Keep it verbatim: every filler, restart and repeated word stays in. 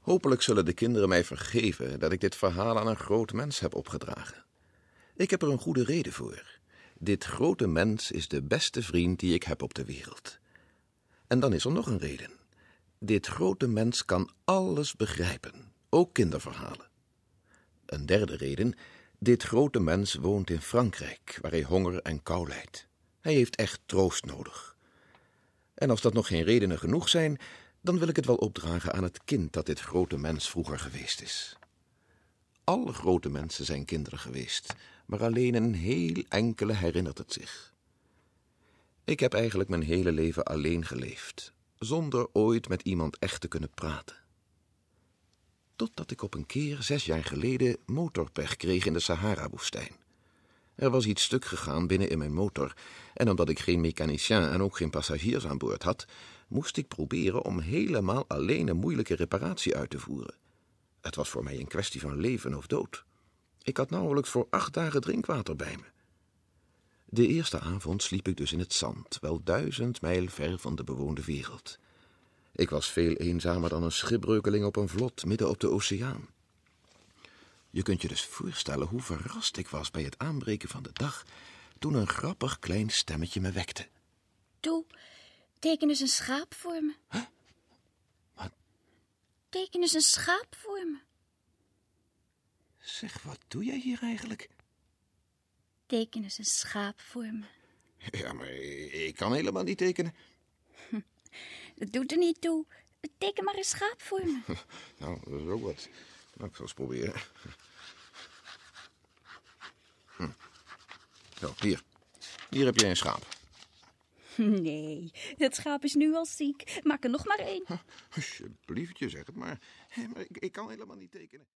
Hopelijk zullen de kinderen mij vergeven dat ik dit verhaal aan een groot mens heb opgedragen. Ik heb er een goede reden voor. Dit grote mens is de beste vriend die ik heb op de wereld. En dan is er nog een reden. Dit grote mens kan alles begrijpen, ook kinderverhalen. Een derde reden, dit grote mens woont in Frankrijk, waar hij honger en kou lijdt. Hij heeft echt troost nodig. En als dat nog geen redenen genoeg zijn, dan wil ik het wel opdragen aan het kind dat dit grote mens vroeger geweest is. Alle grote mensen zijn kinderen geweest, maar alleen een heel enkele herinnert het zich. Ik heb eigenlijk mijn hele leven alleen geleefd, zonder ooit met iemand echt te kunnen praten. Totdat ik op een keer, zes jaar geleden, motorpech kreeg in de Sahara-woestijn. Er was iets stuk gegaan binnen in mijn motor, en omdat ik geen mechanicien en ook geen passagiers aan boord had, moest ik proberen om helemaal alleen een moeilijke reparatie uit te voeren. Het was voor mij een kwestie van leven of dood. Ik had nauwelijks voor acht dagen drinkwater bij me. De eerste avond sliep ik dus in het zand, wel duizend mijl ver van de bewoonde wereld. Ik was veel eenzamer dan een schipbreukeling op een vlot midden op de oceaan. Je kunt je dus voorstellen hoe verrast ik was bij het aanbreken van de dag, toen een grappig klein stemmetje me wekte. Toe, teken eens een schaap voor me. Huh? Wat? Teken eens een schaap voor me. Zeg, wat doe jij hier eigenlijk? Teken eens een schaap voor me. Ja, maar ik kan helemaal niet tekenen. Dat doet er niet toe. Teken maar een schaap voor me. Nou, dat is ook wat. Nou, ik zal eens proberen. Hm. Zo, hier. Hier heb je een schaap. Nee, dat schaap is nu al ziek. Maak er nog maar één. Alsjeblieft, je zegt het maar. Maar ik, ik kan helemaal niet tekenen.